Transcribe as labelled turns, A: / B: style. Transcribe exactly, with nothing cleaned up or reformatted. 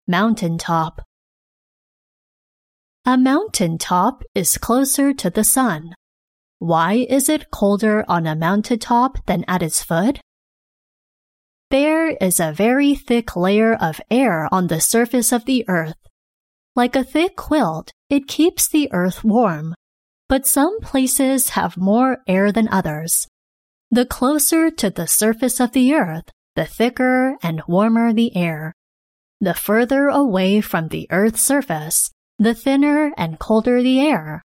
A: Mountaintop. A mountaintop is closer to the sun. Why is it colder on a mountaintop than at its foot? There is a very thick layer of air on the surface of the earth. Like a thick quilt, it keeps the earth warm, but some places have more air than others. The closer to the surface of the earth, the thicker and warmer the air. The further away from the earth's surface, the thinner and colder the air.